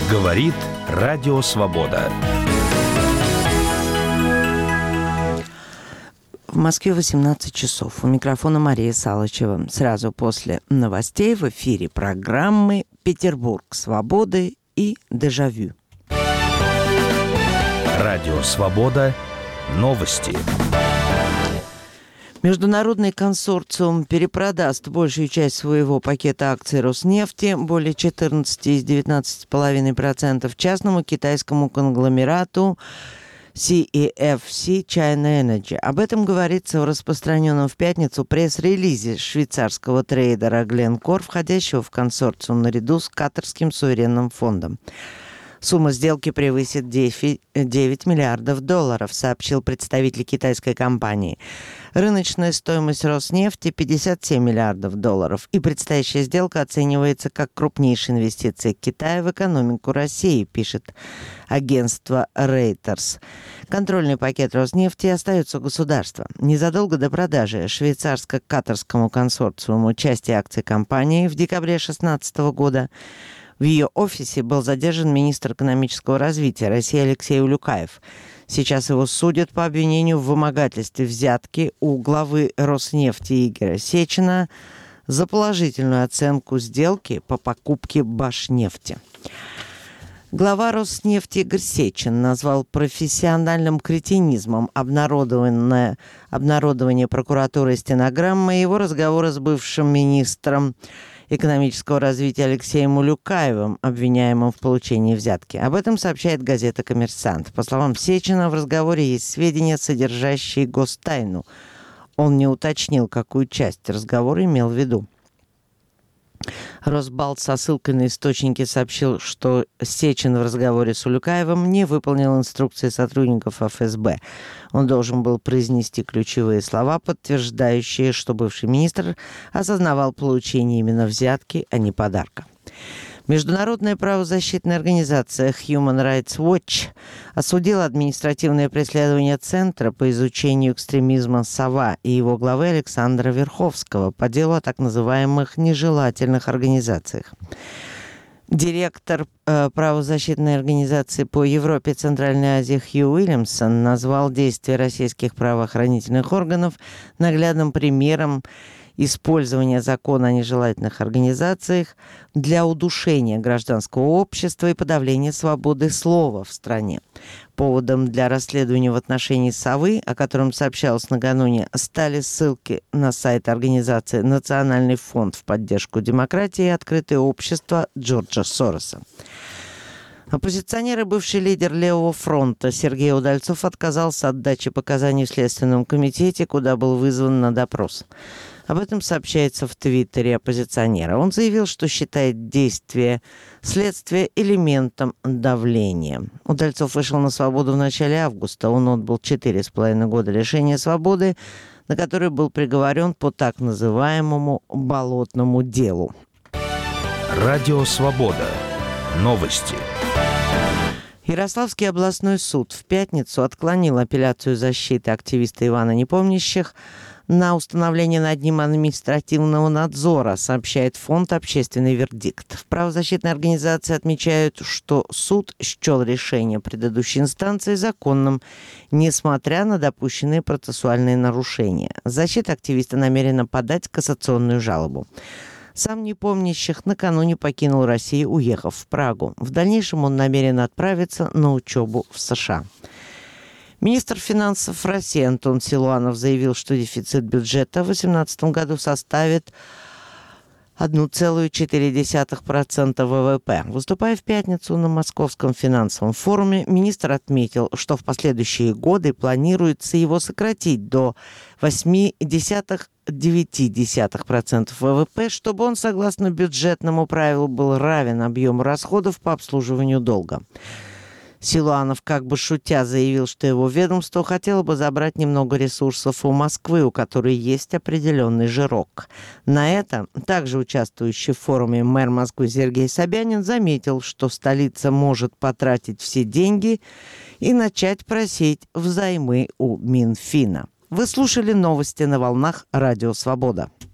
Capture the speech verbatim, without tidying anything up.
Говорит Радио Свобода. В Москве восемнадцать часов. У микрофона Мария Салычева. Сразу после новостей в эфире программы «Петербург свободы» и «Дежавю». Радио Свобода. Новости. Международный консорциум перепродаст большую часть своего пакета акций Роснефти, более четырнадцать из девятнадцати целых пяти десятых процента, частному китайскому конгломерату си и эф си China Energy. Об этом говорится в распространенном в пятницу пресс-релизе швейцарского трейдера Glencore, входящего в консорциум наряду с Катарским суверенным фондом. Сумма сделки превысит девять миллиардов долларов, сообщил представитель китайской компании. Рыночная стоимость Роснефти – пятьдесят семь миллиардов долларов, и предстоящая сделка оценивается как крупнейшая инвестиция Китая в экономику России, пишет агентство Reuters. Контрольный пакет Роснефти остается у государства. Незадолго до продажи швейцарско-катарскому консорциуму части акций компании в декабре две тысячи шестнадцатого года в ее офисе был задержан министр экономического развития России Алексей Улюкаев. Сейчас его судят по обвинению в вымогательстве взятки у главы Роснефти Игоря Сечина за положительную оценку сделки по покупке Башнефти. Глава Роснефти Игорь Сечин назвал профессиональным кретинизмом обнародованное, обнародование прокуратуры стенограммы его разговора с бывшим министром экономического развития Алексеем Улюкаевым, обвиняемым в получении взятки. Об этом сообщает газета «Коммерсант». По словам Сечина, в разговоре есть сведения, содержащие гостайну. Он не уточнил, какую часть разговора имел в виду. Росбалт со ссылкой на источники сообщил, что Сечин в разговоре с Улюкаевым не выполнил инструкции сотрудников эф эс бэ. Он должен был произнести ключевые слова, подтверждающие, что бывший министр осознавал получение именно взятки, а не подарка. Международная правозащитная организация Human Rights Watch осудила административное преследование Центра по изучению экстремизма «Сова» и его главы Александра Верховского по делу о так называемых нежелательных организациях. Директор э, правозащитной организации по Европе и Центральной Азии Хью Уильямсон назвал действия российских правоохранительных органов наглядным примером использования закона о нежелательных организациях для удушения гражданского общества и подавления свободы слова в стране. Поводом для расследования в отношении «Совы», о котором сообщалось накануне, стали ссылки на сайт организации «Национальный фонд в поддержку демократии и открытое общество» Джорджа Сороса. Оппозиционер и бывший лидер Левого фронта Сергей Удальцов отказался от дачи показаний в Следственном комитете, куда был вызван на допрос. Об этом сообщается в твиттере оппозиционера. Он заявил, что считает действие следствия элементом давления. Удальцов вышел на свободу в начале августа. Он отбыл четыре с половиной года лишения свободы, на который был приговорен по так называемому болотному делу. Радио Свобода. Новости. Ярославский областной суд в пятницу отклонил апелляцию защиты активиста Ивана Непомнящих на установление над ним административного надзора, сообщает фонд «Общественный вердикт». В правозащитной организации отмечают, что суд счел решение предыдущей инстанции законным, несмотря на допущенные процессуальные нарушения. Защита активиста намерена подать кассационную жалобу. Сам Непомнящих накануне покинул Россию, уехав в Прагу. В дальнейшем он намерен отправиться на учебу в США. Министр финансов России Антон Силуанов заявил, что дефицит бюджета в две тысячи восемнадцатом году составит одна целая четыре десятых процента вэ вэ пэ. Выступая в пятницу на Московском финансовом форуме, министр отметил, что в последующие годы планируется его сократить до восемь целых девять десятых процента вэ вэ пэ, чтобы он, согласно бюджетному правилу, был равен объему расходов по обслуживанию долга. Силуанов, как бы шутя, заявил, что его ведомство хотело бы забрать немного ресурсов у Москвы, у которой есть определенный жирок. На это также участвующий в форуме мэр Москвы Сергей Собянин заметил, что столица может потратить все деньги и начать просить взаймы у Минфина. Вы слушали новости на волнах Радио Свобода.